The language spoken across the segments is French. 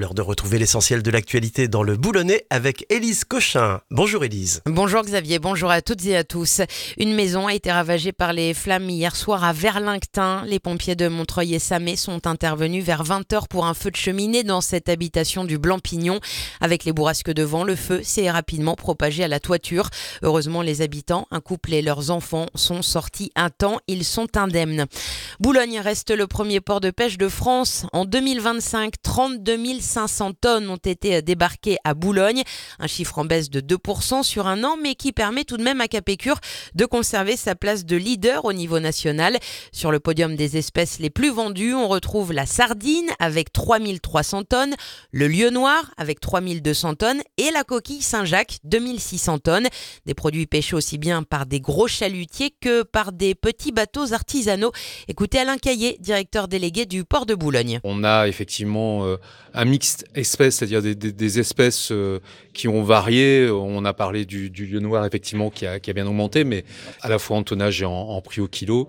L'heure de retrouver l'essentiel de l'actualité dans le Boulonnais avec Élise Cochin. Bonjour Élise. Bonjour Xavier, bonjour à toutes et à tous. Une maison a été ravagée par les flammes hier soir à Verlingtin. Les pompiers de Montreuil et Samé sont intervenus vers 20h pour un feu de cheminée dans cette habitation du Blanc-Pignon. Avec les bourrasques de vent, le feu s'est rapidement propagé à la toiture. Heureusement, les habitants, un couple et leurs enfants, sont sortis à temps. Ils sont indemnes. Boulogne reste le premier port de pêche de France. En 2025, 32 500 tonnes ont été débarquées à Boulogne. Un chiffre en baisse de 2% sur un an, mais qui permet tout de même à Capécure de conserver sa place de leader au niveau national. Sur le podium des espèces les plus vendues, on retrouve la sardine avec 3300 tonnes, le lieu noir avec 3200 tonnes et la coquille Saint-Jacques, 2600 tonnes. Des produits pêchés aussi bien par des gros chalutiers que par des petits bateaux artisanaux. Écoutez Alain Caillé, directeur délégué du port de Boulogne. On a effectivement un mixte espèces, c'est-à-dire des espèces qui ont varié. On a parlé du lieu noir effectivement qui a bien augmenté, mais à la fois en tonnage et en prix au kilo.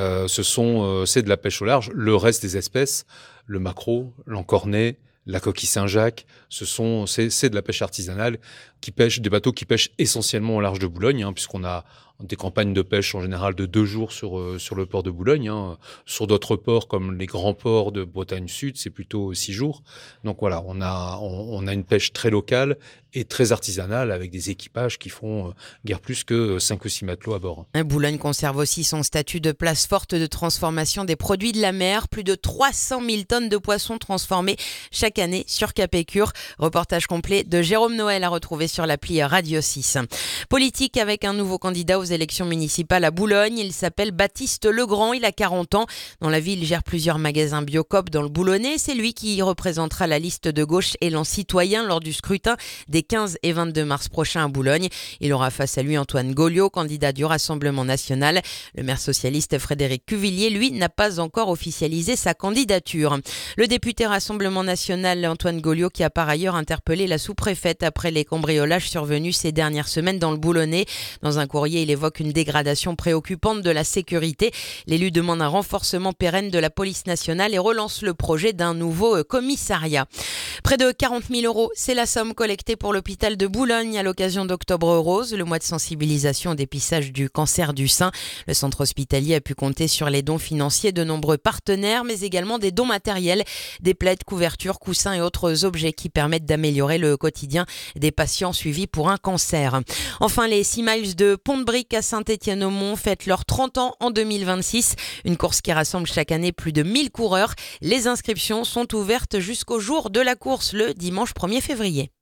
C'est de la pêche au large. Le reste des espèces, le maquereau, l'encornet, la coquille Saint-Jacques, c'est de la pêche artisanale des bateaux qui pêchent essentiellement au large de Boulogne, puisqu'on a des campagnes de pêche en général de 2 jours sur le port de Boulogne. Sur d'autres ports comme les grands ports de Bretagne Sud, c'est plutôt 6 jours. Donc voilà, on a une pêche très locale et très artisanale avec des équipages qui font guère plus que 5 ou 6 matelots à bord. Boulogne conserve aussi son statut de place forte de transformation des produits de la mer. Plus de 300 000 tonnes de poissons transformés chaque année sur Capécure. Reportage complet de Jérôme Noël à retrouver sur l'appli Radio 6. Politique avec un nouveau candidat aux élections municipales à Boulogne. Il s'appelle Baptiste Legrand, il a 40 ans. Dans la ville, il gère plusieurs magasins Biocoop dans le Boulonnais. C'est lui qui représentera la liste de gauche Élan Citoyen lors du scrutin des 15 et 22 mars prochains à Boulogne. Il aura face à lui Antoine Gauliot, candidat du Rassemblement national. Le maire socialiste Frédéric Cuvillier, lui, n'a pas encore officialisé sa candidature. Le député Rassemblement national Antoine Gauliot qui a par ailleurs interpellé la sous-préfète après les cambriolages survenus ces dernières semaines dans le Boulonnais. Dans un courrier, il évoque une dégradation préoccupante de la sécurité. L'élu demande un renforcement pérenne de la police nationale et relance le projet d'un nouveau commissariat. Près de 40 000 €, c'est la somme collectée pour l'hôpital de Boulogne à l'occasion d'Octobre Rose, le mois de sensibilisation au dépistage du cancer du sein. Le centre hospitalier a pu compter sur les dons financiers de nombreux partenaires, mais également des dons matériels, des plaids, couvertures, coussins et autres objets qui permettent d'améliorer le quotidien des patients suivis pour un cancer. Enfin, les 6 miles de Pont-de-Brique à Saint-Étienne-au-Mont fêtent leurs 30 ans en 2026. Une course qui rassemble chaque année plus de 1000 coureurs. Les inscriptions sont ouvertes jusqu'au jour de la course, le dimanche 1er février.